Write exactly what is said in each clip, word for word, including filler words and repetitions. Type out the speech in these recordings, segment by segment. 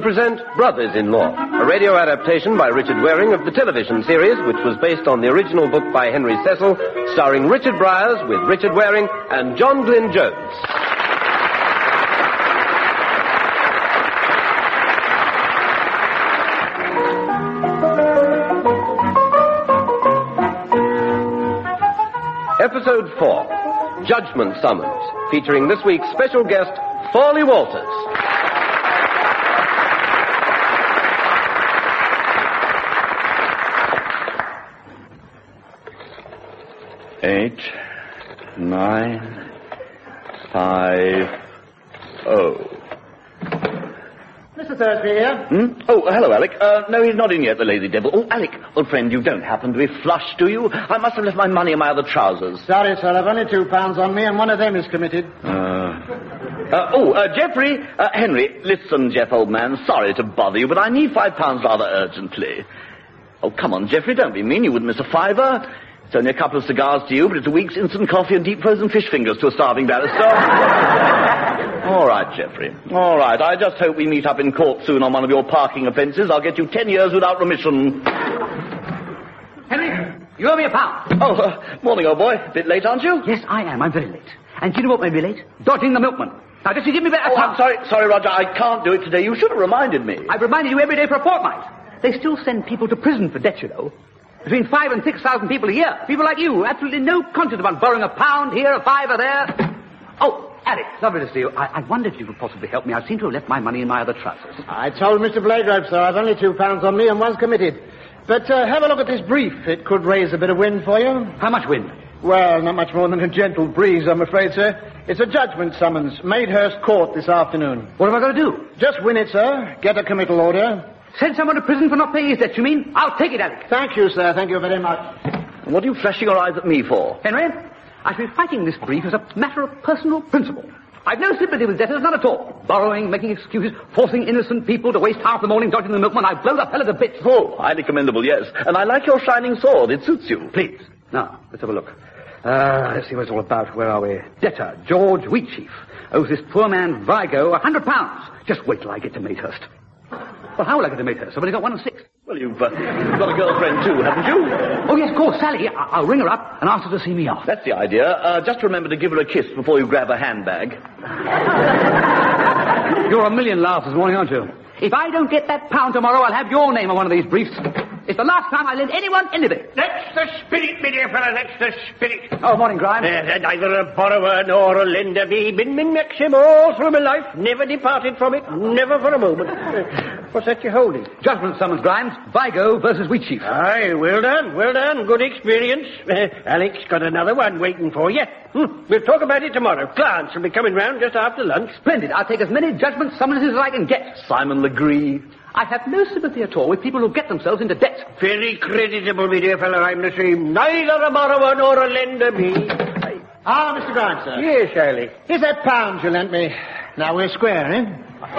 present Brothers-in-Law, a radio adaptation by Richard Waring of the television series, which was based on the original book by Henry Cecil, starring Richard Briers with Richard Waring and John Glyn Jones. Episode four, Judgment Summons, featuring this week's special guest, Fawley Walters. Eight, nine, five, oh. Mister Thursby here. Hmm? Oh, hello, Alec. Uh, no, he's not in yet, the lazy devil. Oh, Alec, old friend, you don't happen to be flush, do you? I must have left my money in my other trousers. Sorry, sir, I've only two pounds on me, and one of them is committed. Uh, uh, oh, uh, Geoffrey, uh, Henry, listen, Jeff, old man, sorry to bother you, but I need five pounds rather urgently. Oh, come on, Geoffrey, don't be mean, you wouldn't miss a fiver. It's only a couple of cigars to you, but it's a week's instant coffee and deep frozen fish fingers to a starving barrister. All right, Geoffrey. All right, I just hope we meet up in court soon on one of your parking offences. I'll get you ten years without remission. Henry, you owe me a pound. Oh, uh, morning, old boy. Bit late, aren't you? Yes, I am. I'm very late. And do you know what made me late? Dodging the milkman. Now, just you give me back a Oh, pound. I'm sorry, sorry, Roger. I can't do it today. You should have reminded me. I've reminded you every day for a fortnight. They still send people to prison for debt, you know. Between five and six thousand people a year. People like you, absolutely no conscience about borrowing a pound here, a fiver there. Oh, Alex, lovely to see you. I, I wondered if you could possibly help me. I seem to have left my money in my other trousers. I told Mister Blagrove, sir, I've only two pounds on me and one's committed. But uh, have a look at this brief. It could raise a bit of wind for you. How much wind? Well, not much more than a gentle breeze, I'm afraid, sir. It's a judgment summons. Madehurst Court this afternoon. What am I going to do? Just win it, sir. Get a committal order. Send someone to prison for not paying his debt, you mean? I'll take it, Alex. Thank you, sir. Thank you very much. What are you flashing your eyes at me for? Henry, I shall be fighting this brief as a matter of personal principle. I've no sympathy with debtors, none at all. Borrowing, making excuses, forcing innocent people to waste half the morning dodging the milkman. I've blown up hell of a bit. Oh, highly commendable, yes. And I like your shining sword. It suits you. Please. Now, let's have a look. Uh, let's see what it's all about. Where are we? Debtor, George Wheatsheaf, owes this poor man, Vigo, a hundred pounds. Just wait till I get to Madehurst. Well, how will I get to Madehurst? I've only got one of six. Well, you've, uh, you've got a girlfriend too, haven't you? Oh, yes, of course, Sally. I- I'll ring her up and ask her to see me off. That's the idea. Uh, just remember to give her a kiss before you grab her handbag. You're a million laughs this morning, aren't you? If I don't get that pound tomorrow, I'll have your name on one of these briefs. It's the last time I lend anyone anything. That's the spirit, my dear fellow, that's the spirit. Oh, morning, Grimes. Uh, neither a borrower nor a lender be. Been min maxim all through my life. Never departed from it. Never for a moment. Uh, what's that you're holding? Judgment summons, Grimes. Vigo versus Wheatsheaf. Aye, well done, well done. Good experience. Uh, Alex got another one waiting for you. Hmm. We'll talk about it tomorrow. Clarence will be coming round just after lunch. Splendid. I'll take as many judgment summonses as I can get. Simon Legree. I have no sympathy at all with people who get themselves into debt. Very creditable, my dear fellow, I'm the same. Neither a borrower nor a lender be. Ah, Mister Grimes, sir. Yes, Alex. Here's that pound you lent me. Now we're square, eh?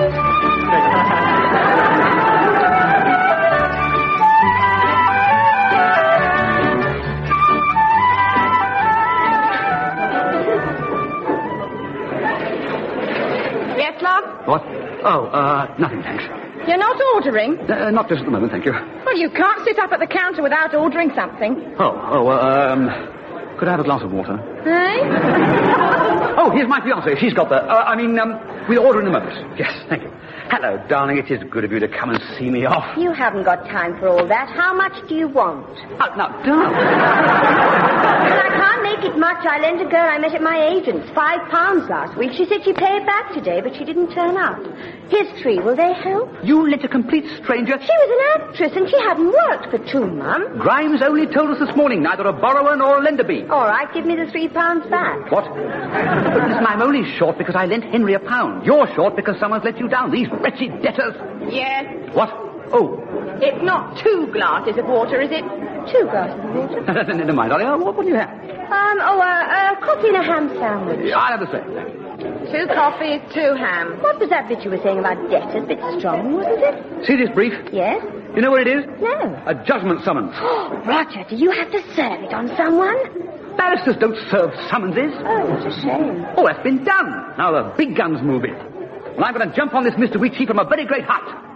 Yes, love? What? Oh, uh, nothing, thanks. You're not ordering? Uh, not just at the moment, thank you. Well, you can't sit up at the counter without ordering something. Oh, oh, well, um, could I have a glass of water? Eh? Oh, here's my fiancée. She's got the, uh, I mean, um, we'll order in a moment. Yes, thank you. Hello, darling. It is good of you to come and see me off. You haven't got time for all that. How much do you want? Oh, now, darling. Well, I can't make it much. I lent a girl I met at my agent's five pounds last week. She said she'd pay it back today, but she didn't turn up. Here's three. Will they help? You let a complete stranger... She was an actress, and she hadn't worked for two months. Grimes only told us this morning neither a borrower nor a lender be. All right, give me the three pounds back. What? But listen, I'm only short because I lent Henry a pound. You're short because someone's let you down. These wretched debtors. Yes. What? Oh. It's not two glasses of water, is it? Two glasses of water. Never mind, darling. Uh, What, what do you have? Um, oh, uh, a coffee and a ham sandwich. I'll have the same. Two coffees, two ham. What was that bit you were saying about debtors? A bit strong, wasn't it? See this brief? Yes? You know what it is? No. A judgment summons. Oh, Roger, do you have to serve it on someone? Barristers don't serve summonses. Oh, what a shame. Oh, that's been done. Now the big guns move in. Well, I'm going to jump on this Mister Wheatsheaf from a very great height.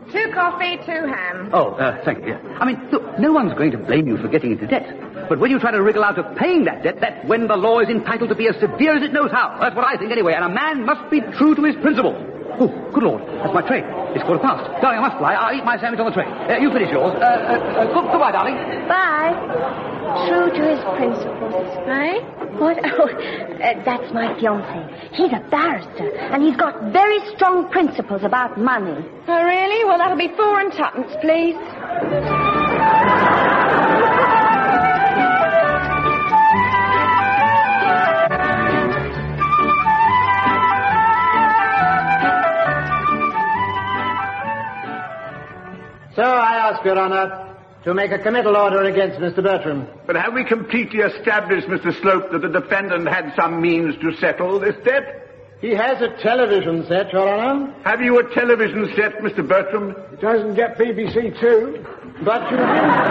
Two coffee, two ham. Oh, uh, thank you. Yeah. I mean, look, no one's going to blame you for getting into debt. But when you try to wriggle out of paying that debt, that's when the law is entitled to be as severe as it knows how. That's what I think anyway. And a man must be true to his principles. Oh, good Lord, that's my tray. It's quarter past. Darling, I must fly. I'll eat my sandwich on the tray. Uh, you finish yours. Uh, uh, uh, good, goodbye, darling. Bye. True to his principles. Eh? What? Oh, uh, that's my fiancé. He's a barrister, and he's got very strong principles about money. Oh, really? Well, that'll be four and twopence, please. So I ask, Your Honor, to make a committal order against Mister Bertram. But have we completely established, Mister Slope, that the defendant had some means to settle this debt? He has a television set, Your Honor. Have you a television set, Mister Bertram? It doesn't get B B C too. But you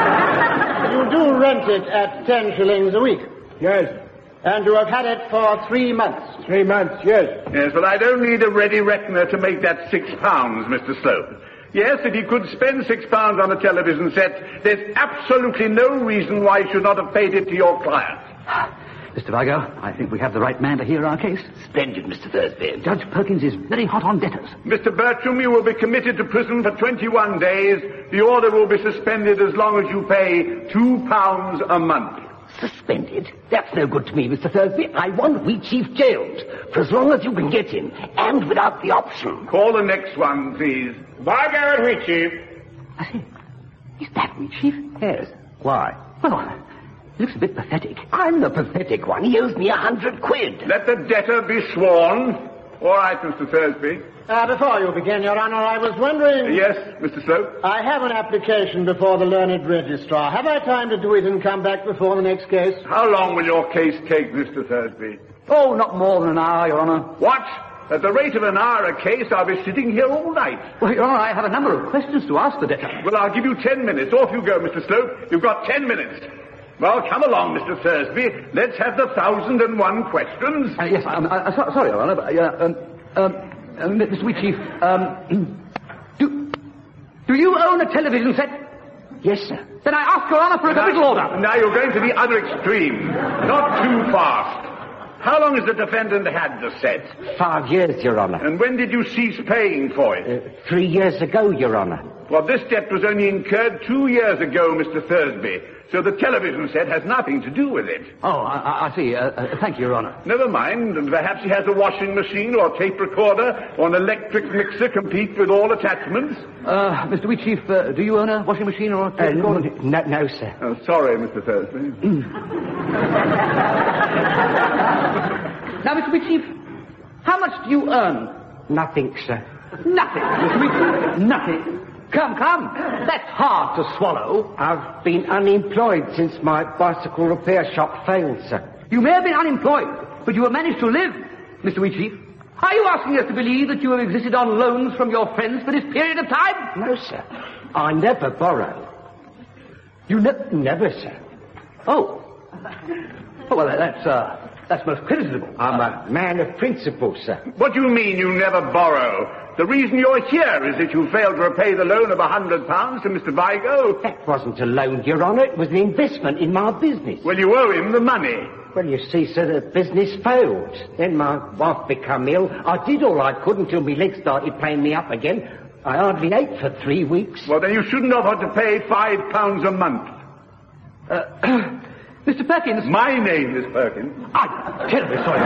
do, you do rent it at ten shillings a week. Yes. And you have had it for three months. Three months, yes. Yes, but I don't need a ready reckoner to make that six pounds, Mister Slope. Yes, if he could spend six pounds on a television set, there's absolutely no reason why he should not have paid it to your client. Mister Vigo, I think we have the right man to hear our case. Splendid, Mister Thursby. Judge Perkins is very hot on debtors. Mister Bertram, you will be committed to prison for twenty-one days. The order will be suspended as long as you pay two pounds a month. Suspended? That's no good to me, Mister Thursby. I want Wheatsheaf jailed for as long as you can get him, and without the option. Call the next one, please. Vigo and Wheatsheaf. I see. Is that Wheatsheaf? Yes. Why? Well, he looks a bit pathetic. I'm the pathetic one. He owes me a hundred quid. Let the debtor be sworn. All right, Mister Thursby. Uh, before you begin, Your Honor, I was wondering... Yes, Mister Slope? I have an application before the learned registrar. Have I time to do it and come back before the next case? How long will your case take, Mister Thursby? Oh, not more than an hour, Your Honor. What? At the rate of an hour a case, I'll be sitting here all night. Well, Your Honor, I have a number of questions to ask the debtor. Well, I'll give you ten minutes. Off you go, Mister Slope. You've got ten minutes. Well, come along, Mister Thursby. Let's have the thousand and one questions. Uh, yes, I'm uh, so, sorry, Your Honor, but, uh, um, um, uh, Mister Wheatsheaf, um, do, do you own a television set? Yes, sir. Then I ask Your Honor for a committal order. Now you're going to the other extreme. Not too fast. How long has the defendant had the set? Five years, Your Honor. And when did you cease paying for it? Uh, three years ago, Your Honor. Well, this debt was only incurred two years ago, Mister Thursby, so the television set has nothing to do with it. Oh, I, I see. Uh, uh, thank you, Your Honor. Never mind, and perhaps he has a washing machine or tape recorder or an electric mixer complete with all attachments. Uh, Mister Wheatsheaf, uh, do you own a washing machine or a tape Uh, recorder? no, no, sir. Oh, sorry, Mister Thursby. Now, Mister Wheatsheaf, how much do you earn? Nothing, sir. Nothing, Mister Wheatsheaf. Nothing. Come, come. That's hard to swallow. I've been unemployed since my bicycle repair shop failed, sir. You may have been unemployed, but you have managed to live, Mister Wheatsheaf. Are you asking us to believe that you have existed on loans from your friends for this period of time? No, sir. I never borrow. You ne- Never, sir. Oh. Oh, well, that's, uh, that's most creditable. I'm a man of principle, sir. What do you mean you never borrow? The reason you're here is that you failed to repay the loan of a hundred pounds to Mister Vigo. That wasn't a loan, Your Honor. It was an investment in my business. Well, you owe him the money. Well, you see, sir, the business failed. Then my wife became ill. I did all I could until my legs started playing me up again. I hardly ate for three weeks. Well, then you shouldn't have had to pay five pounds a month. Uh, Mister Perkins. My name is Perkins. I'm terribly sorry.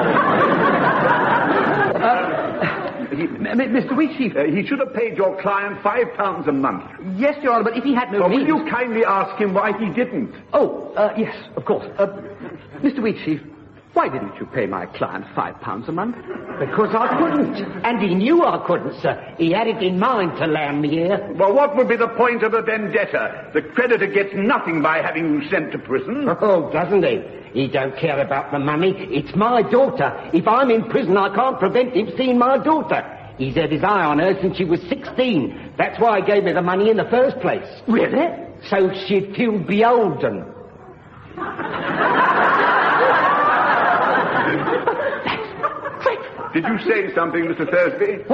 uh, he, M- Mister Wheatsheaf. Uh, he should have paid your client five pounds a month. Yes, Your Honor, but if he had no Well, means... will you kindly ask him why he didn't? Oh, uh, yes, of course. Uh, Mister Wheatsheaf, why didn't you pay my client five pounds a month? Because I couldn't. And he knew I couldn't, sir. He had it in mind to land me here. Well, what would be the point of a vendetta? The creditor gets nothing by having you sent to prison. Oh, doesn't he? He don't care about the money. It's my daughter. If I'm in prison, I can't prevent him seeing my daughter. He's had his eye on her since she was sixteen. That's why he gave me the money in the first place. Really? So she'd feel beholden. Did you say something, Mister Thursby? What?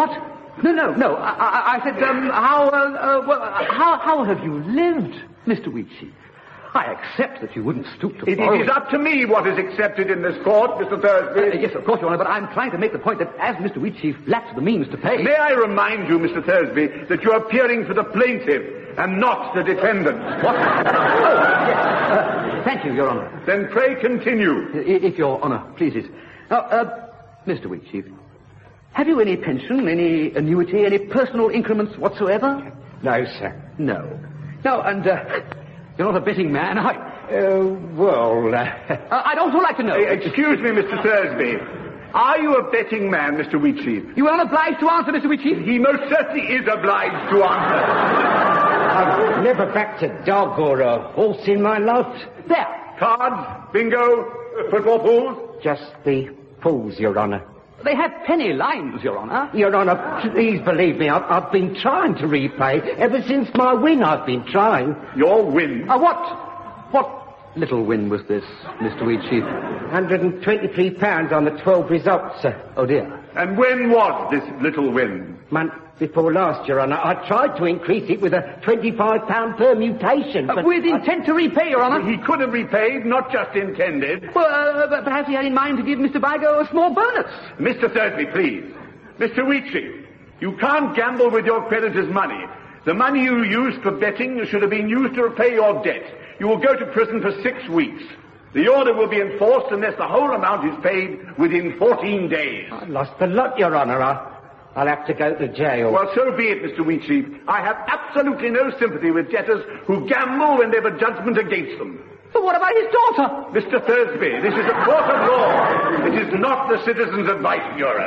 No, no, no. I, I, I said, um, how, uh, uh, well, uh, how, how have you lived, Mister Wheatsheaf? I accept that you wouldn't stoop to It, borrow... it is up to me what is accepted in this court, Mister Thursby. Uh, yes, of course, Your Honor, but I'm trying to make the point that as Mister Wheatsheaf lacks the means to pay... May I remind you, Mister Thursby, that you're appearing for the plaintiff and not the defendant. What? Oh, yes. Uh, thank you, Your Honor. Then pray continue. I- If Your Honor pleases. Now, uh, Mister Wheatsheaf, have you any pension, any annuity, any personal increments whatsoever? No, sir. No. No, and, uh, you're not a betting man, are you? Uh, well, uh... Uh, I'd also like to know... Uh, excuse me, Mister Thursby. Are you a betting man, Mister Wheatsheaf? You are not obliged to answer, Mister Wheatsheaf? He most certainly is obliged to answer. I've never backed a dog or a horse in my life. There. Cards, bingo, football pools? Just the pools, Your Honor. They have penny lines, Your Honor. Your Honor, please believe me, I've, I've been trying to repay. Ever since my win, I've been trying. Your win? Uh, what? What little win was this, Mister Wheatsheaf? one hundred twenty-three pounds on the twelve results, sir. Oh, dear. And when was this little win? Month before last, Your Honor. I tried to increase it with a twenty-five pound permutation, Uh, but... with intent to repay, Your Honor. He could have repaid, not just intended. Well, uh, but perhaps he had in mind to give Mister Vigo a small bonus. Mister Thursby, please. Mister Wheatsheaf, you can't gamble with your creditors' money. The money you used for betting should have been used to repay your debt. You will go to prison for six weeks. The order will be enforced unless the whole amount is paid within fourteen days. I lost the lot, Your Honor. I, I'll have to go to jail. Well, so be it, Mister Wheatsheaf. I have absolutely no sympathy with debtors who gamble when they've a judgment against them. But what about his daughter? Mister Thursby, this is a court of law. It is not the Citizens' Advice Bureau.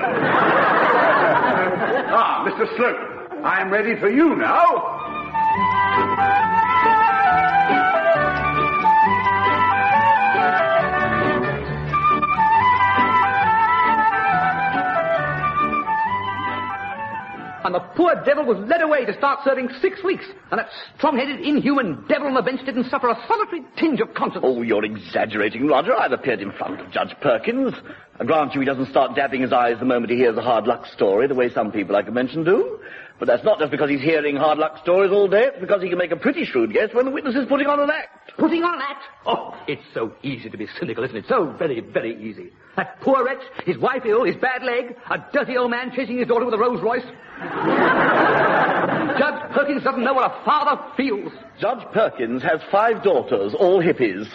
Ah, Mister Slope, I am ready for you now. And the poor devil was led away to start serving six weeks. And that strong-headed, inhuman devil on the bench didn't suffer a solitary tinge of conscience. Oh, you're exaggerating, Roger. I've appeared in front of Judge Perkins. I grant you he doesn't start dabbing his eyes the moment he hears a hard luck story, the way some people I can mention do. But that's not just because he's hearing hard luck stories all day. It's because he can make a pretty shrewd guess when the witness is putting on an act. Putting on an act? Oh, it's so easy to be cynical, isn't it? So very, very easy. That poor wretch, his wife ill, his bad leg, a dirty old man chasing his daughter with a Rolls Royce. Judge Perkins doesn't know what a father feels. Judge Perkins has five daughters, all hippies.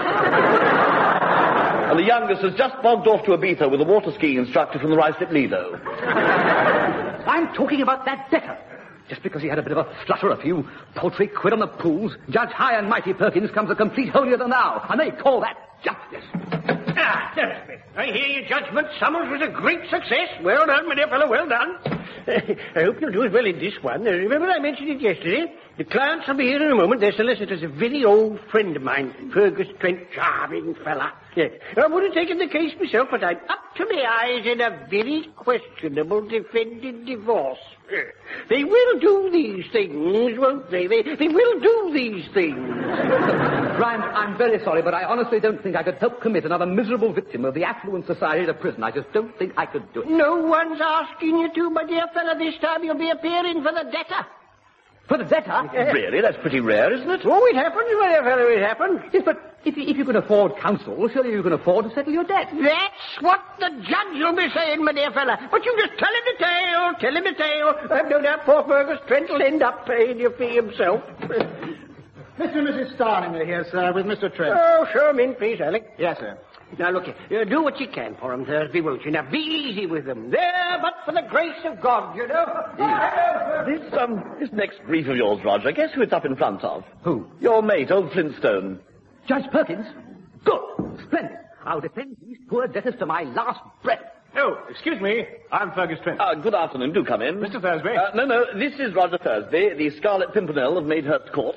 And the youngest has just bogged off to Ibiza with a water skiing instructor from the Ruislip Lido. I'm talking about that debtor. Just because he had a bit of a flutter, a few paltry quid on the pools, Judge High and Mighty Perkins comes a complete holier-than-thou, and they call that justice. Ah, Thursby, I hear your judgment. Summons was a great success. Well done, my dear fellow, well done. I hope you'll do as well in this one. Uh, remember I mentioned it yesterday? The clients will be here in a moment. Their solicitor's a very old friend of mine, Fergus Trent, charming fella. Yes. I would have taken the case myself, but I'm up to my eyes in a very questionable defended divorce. They will do these things, won't they? They, they will do these things. Brian, I'm very sorry, but I honestly don't think I could help commit another miserable victim of the affluent society to prison. I just don't think I could do it. No one's asking you to, my dear fellow. This time you'll be appearing for the debtor. For the debtor? Really? That's pretty rare, isn't it? Oh, it happens, my dear fellow, it happens. Yes, but if you, if you can afford counsel, surely you can afford to settle your debt. That's what the judge will be saying, my dear fellow. But you just tell him the tale, tell him the tale. I've no doubt poor Fergus Trent will end up paying your fee himself. Mister and Missus Starling are here, sir, with Mister Trent. Oh, show him in, please, Alec. Yes, sir. Now, look here. Uh, do what you can for them, Thursby, won't you? Now, be easy with them. There, but for the grace of God, you know. This, um, this next brief of yours, Roger, guess who it's up in front of? Who? Your mate, old Flintstone. Judge Perkins? Good. Splendid. I'll defend these poor debtors to my last breath. Oh, excuse me. I'm Fergus Trent. Uh, good afternoon. Do come in. Mister Thursby? Uh, no, no. This is Roger Thursby, the Scarlet Pimpernel of Maidhurst Court.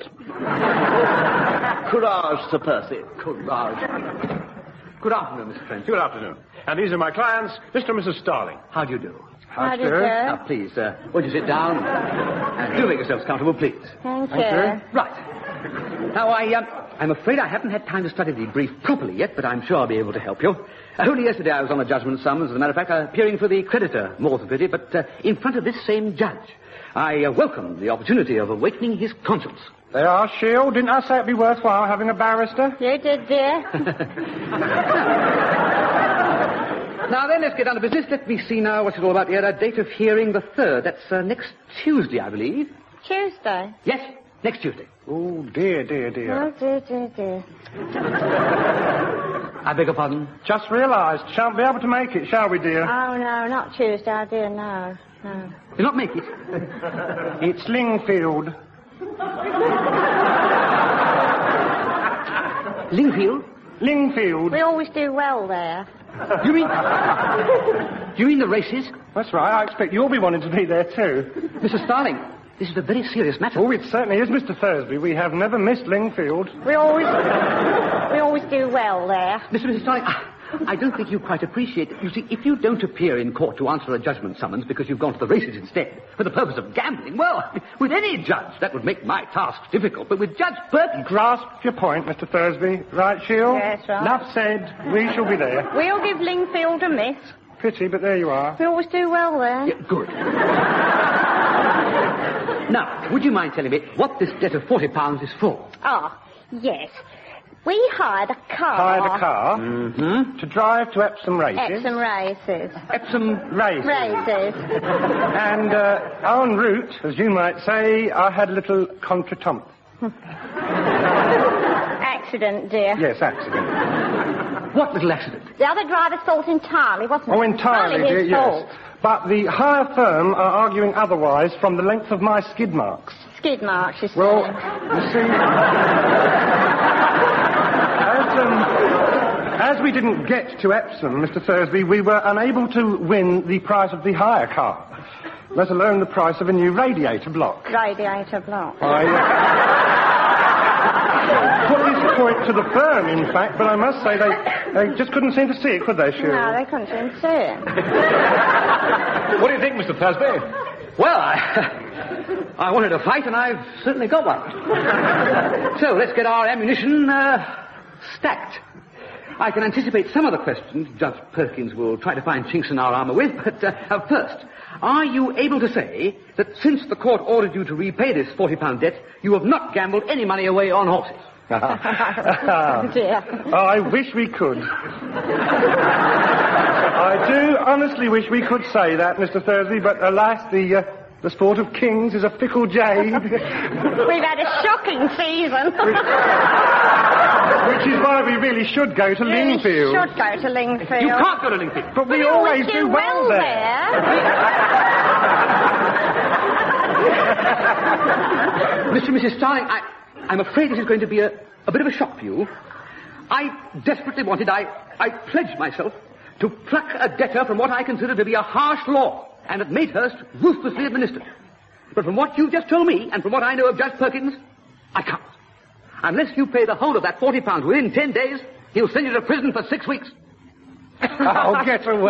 Courage, Sir Percy. Courage. Good afternoon, Mister Trent. Good afternoon. And these are my clients, Mister and Missus Starling. How do you do? How do you sir? do? Now, please, uh, won't you sit down? And do make yourselves comfortable, please. Thank Thank you. you. Right. Now, I, um, I'm afraid I haven't had time to study the brief properly yet, but I'm sure I'll be able to help you. Only yesterday I was on a judgment summons, as a matter of fact, uh, appearing for the creditor, more than pity, but uh, in front of this same judge. I uh, welcome the opportunity of awakening his conscience. There are, Shield. Didn't I say it'd be worthwhile having a barrister? You did, dear. Now then, let's get down to business. Let me see now what's it all about here. A date of hearing the third. That's uh, next Tuesday, I believe. Tuesday? Yes, next Tuesday. Oh, dear, dear, dear. Oh, dear, dear, dear. I beg your pardon? Just realised. Shan't be able to make it, shall we, dear? Oh, no, not Tuesday, oh, dear, no, no. You'll not make it? It's Lingfield. Lingfield? Lingfield. We always do well there. You mean... you mean the races? That's right. I expect you'll be wanting to be there, too. Missus Starling, this is a very serious matter. Oh, it certainly is, Mister Thursby. We have never missed Lingfield. We always... we always do well there. Mister Missus Starling, I don't think you quite appreciate it. You see, if you don't appear in court to answer a judgment summons because you've gone to the races instead, for the purpose of gambling, well, with any judge, that would make my task difficult. But with Judge Perkins... Grasp your point, Mister Thursby. Right, Shield? Yes, right. Enough said. We shall be there. We'll give Lingfield a miss. Pity, but there you are. We always do well there. Yeah, good. Now, would you mind telling me what this debt of forty pounds is for? Oh, yes. We hired a car. Hired a car? Mm-hmm. To drive to Epsom races? Epsom races. Epsom races. Races. And uh, en route, as you might say, I had a little contretemps. Accident, dear. Yes, accident. What little accident? The other driver's fault entirely, wasn't it? Oh, entirely, Only dear, his yes. fault. But the hire firm are arguing otherwise from the length of my skid marks. Skid marks, you Well, say. you see... as, um, as we didn't get to Epsom, Mister Thursby, we were unable to win the price of the hire car, let alone the price of a new radiator block. Radiator block. I uh, put this point to the firm, in fact, but I must say they, they just couldn't seem to see it, could they, Shield? No, they couldn't seem to see it. What do you think, Mister Thursby? Well, I... I wanted a fight, and I've certainly got one. So, let's get our ammunition, uh, stacked. I can anticipate some of the questions Judge Perkins will try to find chinks in our armor with, but uh, uh, first, are you able to say that since the court ordered you to repay this forty pound debt, you have not gambled any money away on horses? Oh, dear. Oh, I wish we could. I do honestly wish we could say that, Mister Thursby, but alas, the... Uh, The sport of kings is a fickle jade. We've had a shocking season. which, which is why we really should go to really Lingfield. should go to Lingfield. You can't go to Lingfield. But we, we always do, do well, well there. there. Mister and Missus Starling, I, I'm afraid this is going to be a, a bit of a shock for you. I desperately wanted, I, I pledged myself to pluck a debtor from what I consider to be a harsh law, and at Maidhurst, ruthlessly administered. But from what you've just told me, and from what I know of Judge Perkins, I can't. Unless you pay the whole of that forty pounds within ten days, he'll send you to prison for six weeks. Oh, get away.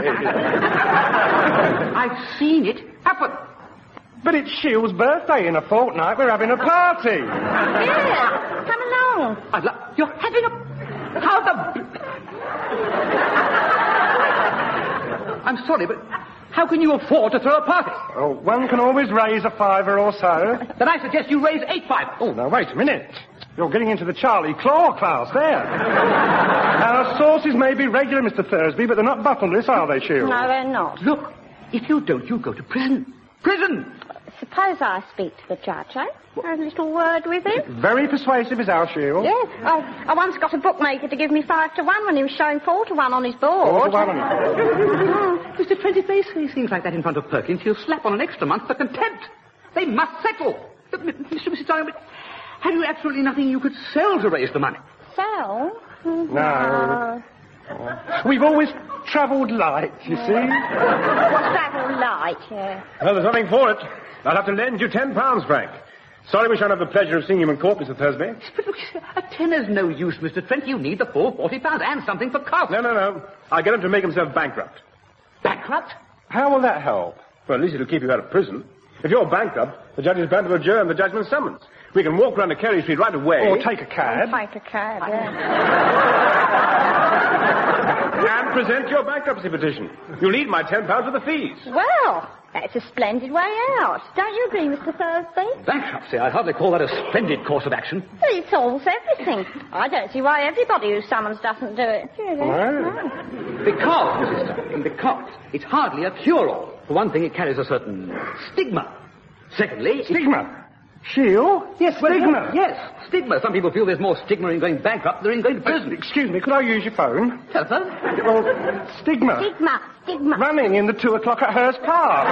I've seen it happen. But it's Shield's birthday in a fortnight. We're having a party. Yeah, come along. I'd lo- You're having a... How the... I'm sorry, but... How can you afford to throw a party? Oh, one can always raise a fiver or so. Then I suggest you raise eight five. Oh, now, wait a minute. You're getting into the Charlie Claw class there. Our sauces may be regular, Mister Thursby, but they're not bottomless, are they, Shield? No, they're not. Look, if you don't, you go to prison. Prison! Suppose I speak to the judge, eh? Have a little word with him. Very persuasive is our Shield. Yes. I, I once got a bookmaker to give me five to one when he was showing four to one on his board. Four to one on his board. Mister Trent, if they say things like that in front of Perkins, he'll slap on an extra month for contempt. They must settle. Mister Missus Darling, but have you absolutely nothing you could sell to raise the money? Sell? No. Oh. We've always travelled light, you see. Travel light, yeah. Well, there's nothing for it. I'll have to lend you ten pounds, Frank. Sorry we shan't have the pleasure of seeing you in court, Mister Thursby. But look, a tenner's no use, Mister Trent. You need the full forty pounds and something for cost. No, no, no. I'll get him to make himself bankrupt. Bankrupt? How will that help? Well, at least it'll keep you out of prison. If you're bankrupt, the judge is bound to adjourn the judgment summons, We can walk round to Carey Street right away. Or take a cab. Take a cab, yeah. And present your bankruptcy petition. You'll need my ten pounds for the fees. Well, that's a splendid way out. Don't you agree, Mister Thursby? Bankruptcy? I'd hardly call that a splendid course of action. Well, it solves everything. I don't see why everybody who summons doesn't do it. No. Because, Missus Starling, because it's hardly a cure-all. For one thing, it carries a certain stigma. Secondly... Stigma? Shield? Yes, well, stigma? Yes, stigma. Some people feel there's more stigma in going bankrupt than in going to prison. Uh, excuse me, could I use your phone? Telephone? Well, stigma. Stigma, stigma. Running in the two o'clock at Hurst Park.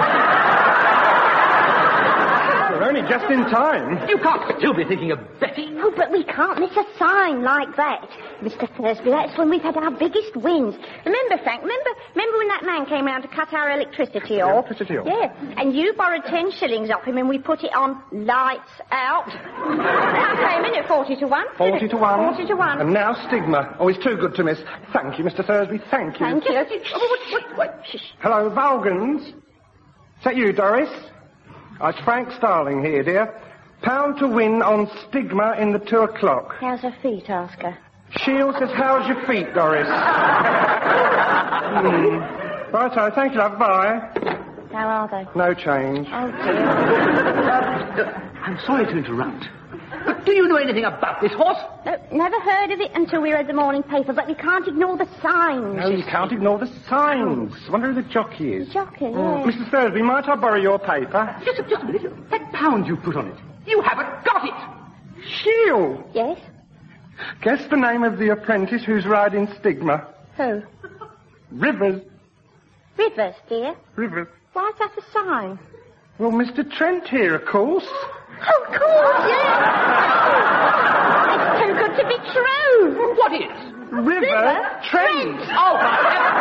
We're only just in time. You can't still be thinking of betting. Oh, but we can't miss a sign like that. Mister Thursby, that's when we've had our biggest wins. Remember, Frank, remember remember when that man came round to cut our electricity off? Electricity off? Yeah, and you borrowed ten shillings off him and we put it on lights out. That came in at forty to one. Forty to one. Forty to one. And now stigma. Oh, it's too good to miss. Thank you, Mister Thursby, thank you. Thank you. Oh, wait, wait, wait. Hello, Valgans. Is that you, Doris? Oh, it's Frank Starling here, dear. Pound to win on stigma in the two o'clock. How's her feet, ask her? Shield says, how's your feet, Doris? mm. Righto, thank you, love. Bye. How are they? No change. Oh, dear. I'm sorry to interrupt. But do you know anything about this horse? No, never heard of it until we read the morning paper, but we can't ignore the signs. No, you can't ignore the signs. Wonder who the jockey is. The jockey, yeah. Mm. Missus Thursby, might I borrow your paper? Just, just a minute. That pound you put on it. You haven't got it. Shield. Yes? Guess the name of the apprentice who's riding stigma. Who? Rivers. Rivers, dear. Rivers. Why is that a sign? Well, Mister Trent here, of course. Oh, of course, yes. It's too good to be true. What is? River, River Trent. Trent. Oh, my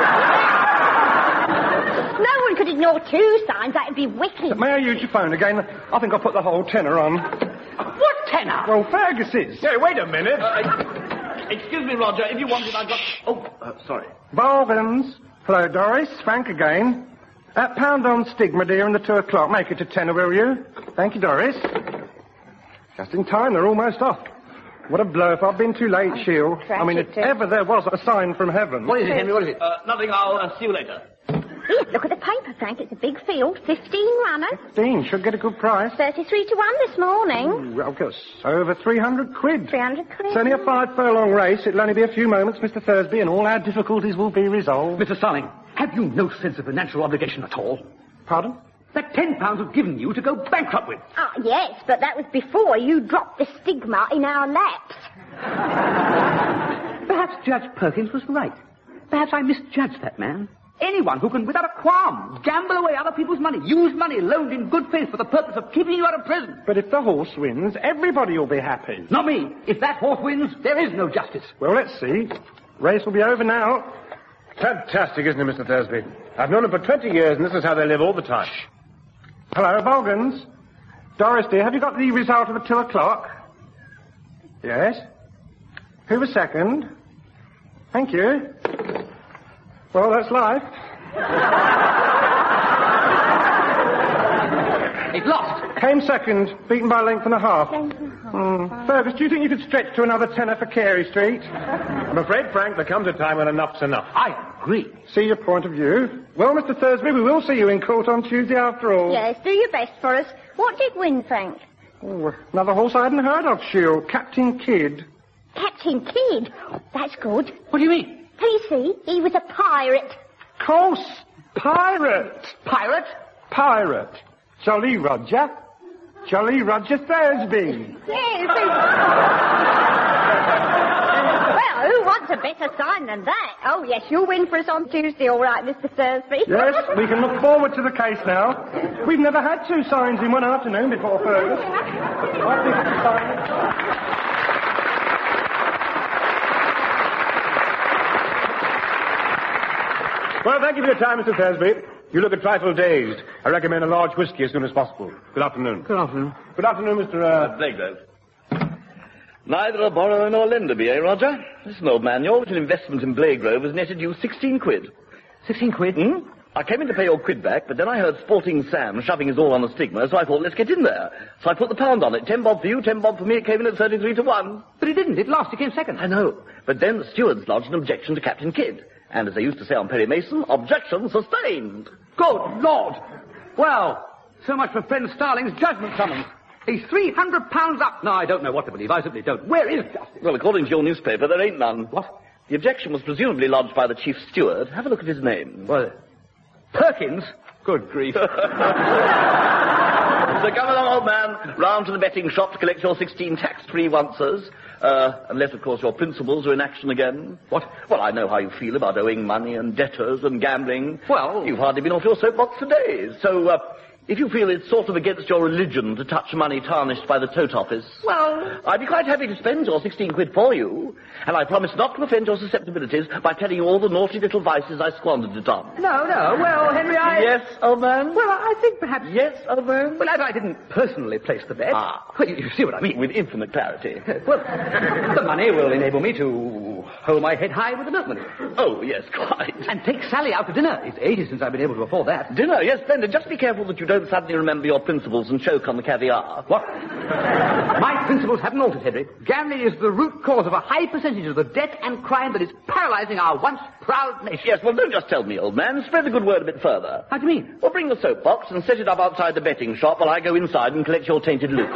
heavens. No one could ignore two signs. That would be wicked. May I use your phone again? I think I'll put the whole tenner on. What tenor? Well, Fergus's. Hey, wait a minute. Uh, excuse me, Roger. If you want it, I've got... Oh, uh, sorry. Valvins. Hello, Doris. Frank again. That pound on stigma, dear, in the two o'clock. Make it a tenner, will you? Thank you, Doris. Just in time. They're almost off. What a blow if I've been too late, Shield. I mean, if ever there was a sign from heaven. What is it, Henry? What is it? Uh, nothing. I'll uh, see you later. Here, look at the paper, Frank. It's a big field. Fifteen runners. Dean should get a good price. Thirty-three to one this morning. Well, just over three hundred quid. Three hundred quid. It's only a five furlong race. It'll only be a few moments, Mister Thursby, and all our difficulties will be resolved. Mister Starling, have you no sense of financial obligation at all? Pardon? That ten pounds was given you to go bankrupt with. Ah, yes, but that was before you dropped the stigma in our laps. Perhaps Judge Perkins was right. Perhaps I misjudged that man. Anyone who can, without a qualm, gamble away other people's money, use money loaned in good faith for the purpose of keeping you out of prison. But if the horse wins, everybody will be happy. Not me. If that horse wins, there is no justice. Well, let's see. Race will be over now. Fantastic, isn't it, Mister Thursby? I've known them for twenty years, and this is how they live all the time. Hello, Bolgans. Doris, dear, have you got the result of the two o'clock? Yes. Who was second? Thank you. Well, that's life. It's lost. Came second, beaten by a length and a half. Mm. Fergus, do you think you could stretch to another tenner for Carey Street? I'm afraid, Frank, there comes a time when enough's enough. I agree. See your point of view. Well, Mister Thursby, we will see you in court on Tuesday after all. Yes, do your best for us. What did win, Frank? Oh, another horse I hadn't heard of, Shield. Captain Kidd. Captain Kidd. That's good. What do you mean? You see, he was a pirate. Course. Pirate. Pirate? Pirate. Jolly Roger. Jolly Roger Thursby. Yes. Well, who wants a better sign than that? Oh, yes, you'll win for us on Tuesday, all right, Mister Thursby. Yes, we can look forward to the case now. We've never had two signs in one afternoon before, Fergus. I think it's fine. Well, thank you for your time, Mister Thursby. You look a trifle dazed. I recommend a large whiskey as soon as possible. Good afternoon. Good afternoon. Good afternoon, Mister Uh... Blakegrove. Neither a borrower nor lender, be, eh, Roger? Listen, old man, your little investment in Blakegrove has netted you sixteen quid. Sixteen quid? Hmm? I came in to pay your quid back, but then I heard Sporting Sam shoving his all on a Stigma, so I thought, let's get in there. So I put the pound on it. Ten bob for you, ten bob for me. It came in at thirty-three to one. But it didn't. It lost. It came second. I know. But then the stewards lodged an objection to Captain Kidd. And as they used to say on Perry Mason, objection sustained. Good Lord. Well, so much for friend Starling's judgment summons. He's three hundred pounds up. No, I don't know what to believe. I simply don't. Where is justice? Well, according to your newspaper, there ain't none. What? The objection was presumably lodged by the chief steward. Have a look at his name. Well, Perkins? Good grief. So come along, old man, round to the betting shop to collect your sixteen tax-free onces. Uh, unless, of course, your principals are in action again. What? Well, I know how you feel about owing money and debtors and gambling. Well... You've hardly been off your soapbox for days. So, uh, if you feel it's sort of against your religion to touch money tarnished by the tote office... Well... I'd be quite happy to spend your sixteen quid for you. And I promise not to offend your susceptibilities by telling you all the naughty little vices I squandered it on. No, no. Well, Henry, I... Yes, old man? Well, I think perhaps... Yes, old man? Well, as I didn't personally place the bet... Ah. Well, you, you see what I mean. With infinite clarity. Well, the money will enable me to hold my head high with the milkman. Oh, yes, quite. And take Sally out to dinner. It's ages since I've been able to afford that. Dinner? Yes, splendid. Just be careful that you don't suddenly remember your principles and choke on the caviar. What? My principles haven't altered, Henry. Gambling is the root cause of a high percentage of the debt and crime that is paralyzing our once proud nation. Yes, well, don't just tell me, old man. Spread the good word a bit further. How do you mean? Well, bring the soapbox and set it up outside the betting shop while I go inside and collect your tainted loot.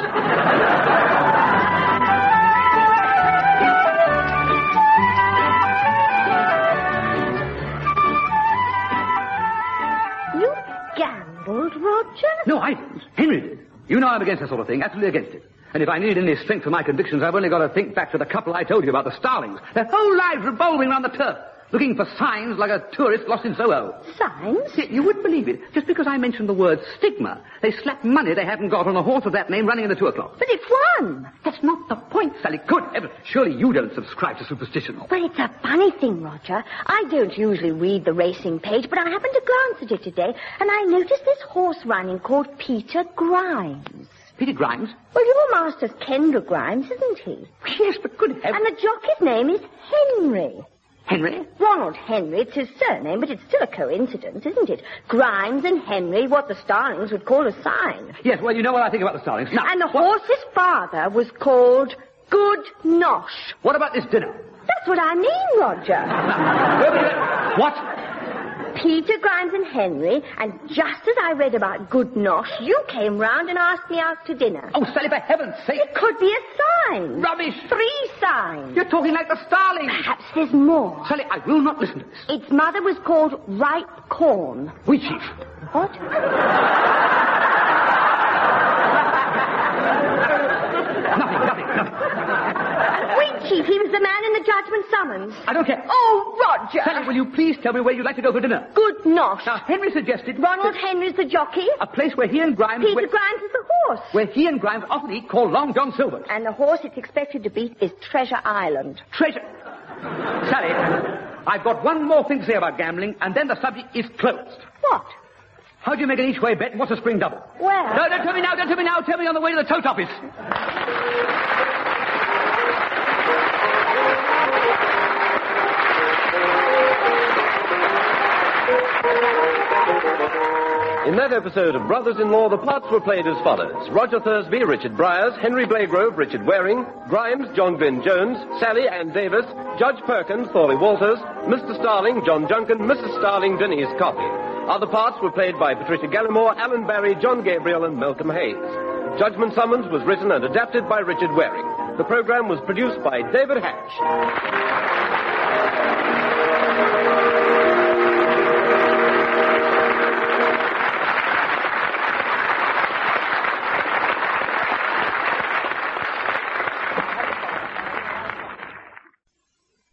You gambled, Roger? No, I didn't. Henry did. You know I'm against that sort of thing, absolutely against it. And if I needed any strength for my convictions, I've only got to think back to the couple I told you about, the Starlings. Their whole lives revolving around the turf, looking for signs like a tourist lost in Soho. Signs? See, you wouldn't believe it. Just because I mentioned the word stigma, they slap money they haven't got on a horse of that name running in the two o'clock. But it's won. That's not the point, Sally. Good heavens. Surely you don't subscribe to superstition. Well, it's a funny thing, Roger. I don't usually read the racing page, but I happened to glance at it today, and I noticed this horse running called Peter Grimes. Peter Grimes? Well, your master's Kendra Grimes, isn't he? Yes, but good heavens. And the jockey's name is Henry. Henry? Ronald Henry, it's his surname, but it's still a coincidence, isn't it? Grimes and Henry, what the Starlings would call a sign. Yes, well, you know what I think about the Starlings. Now, and the what... horse's father was called Good Nosh. What about this dinner? That's what I mean, Roger. What? Peter Grimes and Henry, and just as I read about Good Nosh, you came round and asked me out to dinner. Oh, Sally, for heaven's sake. It could be a sign. Rubbish. Three signs. You're talking like the Starlings. Perhaps there's more. Sally, I will not listen to this. Its mother was called Ripe Corn. We, Chief. What? Nothing, nothing, nothing. Wait, Chief, he was the man in the judgment summons. I don't care. Oh, Roger. Sally, will you please tell me where you'd like to go for dinner? Good Nosh. Now, Henry suggested... Ronald that... Henry's the jockey. A place where he and Grimes... Peter where... Grimes is the horse. Where he and Grimes often eat, called Long John Silver's. And the horse it's expected to beat is Treasure Island. Treasure... Sally, I've got one more thing to say about gambling, and then the subject is closed. What? How do you make an each-way bet, and what's a spring double? Well... No, don't tell me now, don't tell me now. Tell me on the way to the tote office. In that episode of Brothers-in-Law, the parts were played as follows. Roger Thursby, Richard Bryars, Henry Blagrove, Richard Waring, Grimes, John Glyn Jones, Sally, Ann Davis, Judge Perkins, Thorley Walters, Mister Starling, John Junkin, Missus Starling, Denise Coffey. Other parts were played by Patricia Gallimore, Alan Barry, John Gabriel, and Malcolm Hayes. Judgment Summons was written and adapted by Richard Waring. The program was produced by David Hatch.